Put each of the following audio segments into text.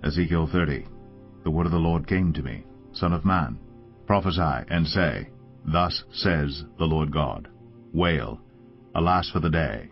Ezekiel 30. The word of the Lord came to me, Son of man, prophesy, and say, Thus says the Lord God, Wail, alas for the day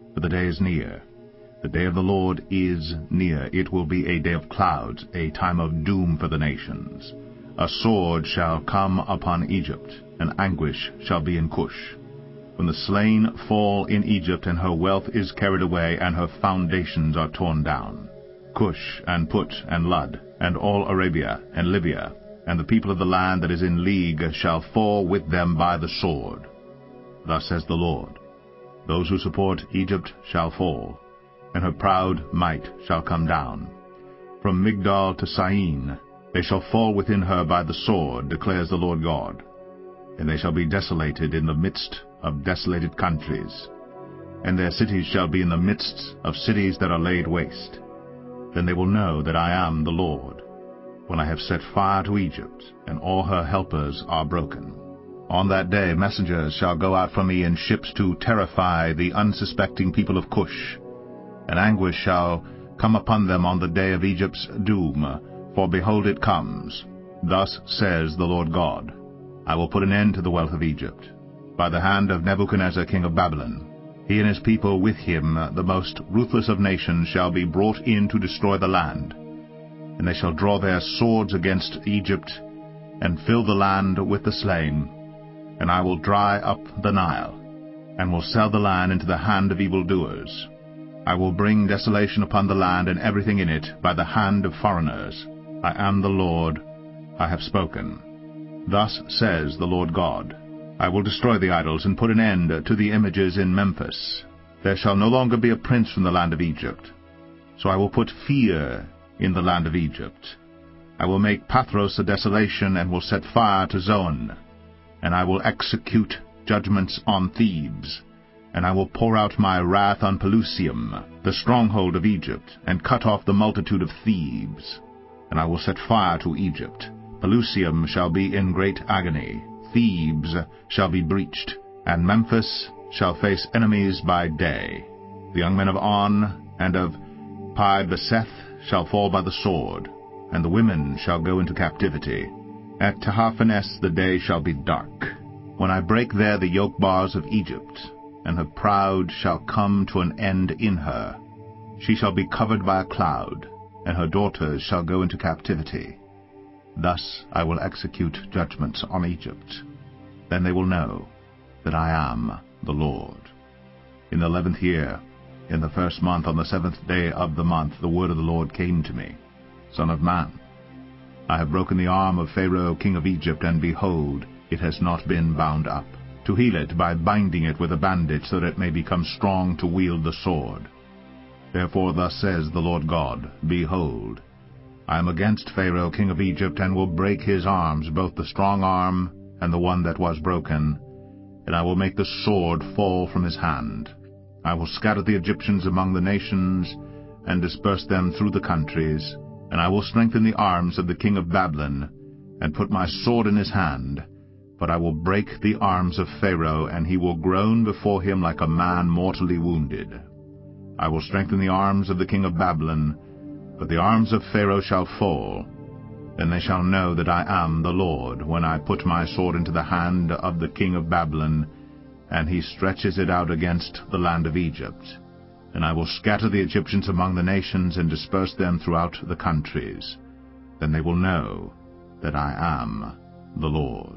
is near. The day of the Lord is near. It will be a day of clouds, a time of doom for the nations. A sword shall come upon Egypt, and anguish shall be in Cush. When the slain fall in Egypt, and her wealth is carried away, and her foundations are torn down. Cush, and Put, and Lud, and all Arabia, and Libya, and the people of the land that is in league shall fall with them by the sword. Thus says the Lord, Those who support Egypt shall fall, and her proud might shall come down. From Migdol to Syene they shall fall within her by the sword, declares the Lord God. And they shall be desolated in the midst of desolated countries, and their cities shall be in the midst of cities that are laid waste. Then they will know that I am the Lord, when I have set fire to Egypt, and all her helpers are broken. On that day messengers shall go out from me in ships to terrify the unsuspecting people of Cush, and anguish shall come upon them on the day of Egypt's doom, for behold it comes. Thus says the Lord God, I will put an end to the wealth of Egypt, by the hand of Nebuchadnezzar king of Babylon. He and his people with him, the most ruthless of nations, shall be brought in to destroy the land. And they shall draw their swords against Egypt, and fill the land with the slain. And I will dry up the Nile, and will sell the land into the hand of evildoers. I will bring desolation upon the land and everything in it by the hand of foreigners. I am the Lord, I have spoken. Thus says the Lord God, I will destroy the idols and put an end to the images in Memphis. There shall no longer be a prince from the land of Egypt. So I will put fear in the land of Egypt. I will make Pathros a desolation, and will set fire to Zoan. And I will execute judgments on Thebes. And I will pour out my wrath on Pelusium, the stronghold of Egypt, and cut off the multitude of Thebes. And I will set fire to Egypt. Pelusium shall be in great agony. Thebes shall be breached, and Memphis shall face enemies by day. The young men of On and of Pi Beseth shall fall by the sword, and the women shall go into captivity. At Tahaphanes the day shall be dark, when I break there the yoke bars of Egypt, and her proud shall come to an end in her. She shall be covered by a cloud, and her daughters shall go into captivity. Thus I will execute judgments on Egypt. Then they will know that I am the Lord. In the 11th year, in the 1st month, on the 7th day of the month, the word of the Lord came to me, Son of man, I have broken the arm of Pharaoh king of Egypt, and behold, it has not been bound up, to heal it by binding it with a bandage, so that it may become strong to wield the sword. Therefore thus says the Lord God, Behold, I am against Pharaoh king of Egypt, and will break his arms, both the strong arm and the one that was broken, and I will make the sword fall from his hand. I will scatter the Egyptians among the nations, and disperse them through the countries, and I will strengthen the arms of the king of Babylon, and put my sword in his hand. But I will break the arms of Pharaoh, and he will groan before him like a man mortally wounded. I will strengthen the arms of the king of Babylon, but the arms of Pharaoh shall fall. Then they shall know that I am the Lord, when I put my sword into the hand of the king of Babylon, and he stretches it out against the land of Egypt. And I will scatter the Egyptians among the nations, and disperse them throughout the countries. Then they will know that I am the Lord.